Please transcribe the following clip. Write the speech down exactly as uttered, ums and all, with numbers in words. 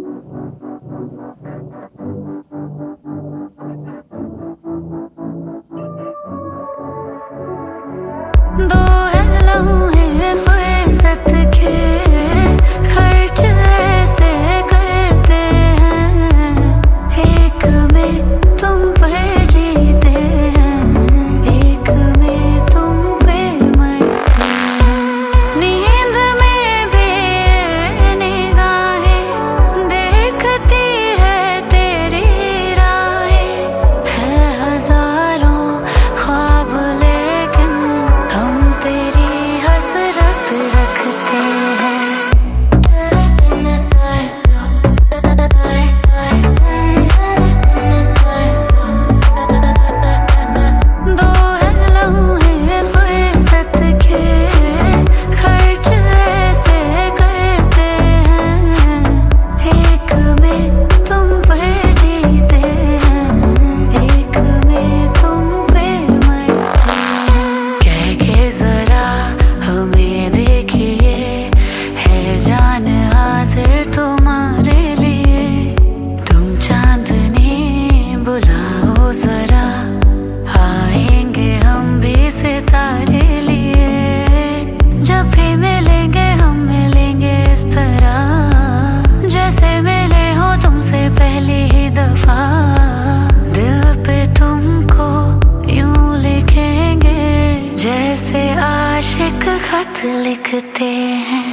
दो है लम्हे फुर्सत के, खर्च ऐसे करते हैं, एक में तुम पर जीते हैं, एक में तुम पे मरते हैं। नींद में भी निगाहें देखती है तेरी राहें, है हजारों ख्वाब लेकिन हम तेरी हसरत रखते हैं। दो है लम्हे फुर्सत के, खर्च ऐसे करते हैं, एक में तुम पर जीते हैं, एक में तुम पे मरते हैं। कह के जरा हमें देखिए, है जान हाजिर तुम्हारे लिए, तुम चांदनी बुलाओ जरा, आएंगे हम भी सितारे लिए। जब भी मिलेंगे हम मिलेंगे इस तरह, जैसे मिले हो तुमसे पहली ही दफा, दिल पे तुमको यूं लिखेंगे जैसे आशिक खत लिखते हैं।